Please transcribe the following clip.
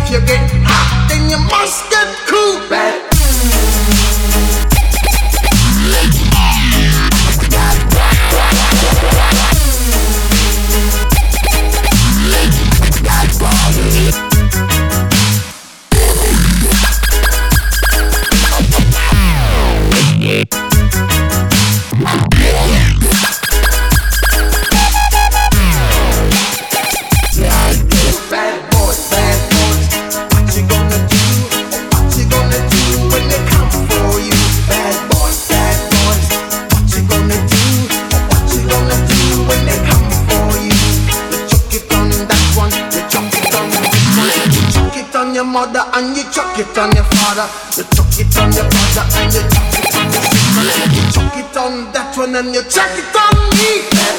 if you get hot, then you must get cool. Bad. Your mother and you chuck it on your father. You chuck it on your brother and you chuck it on your sister. You chuck it on that one and you chuck it on me.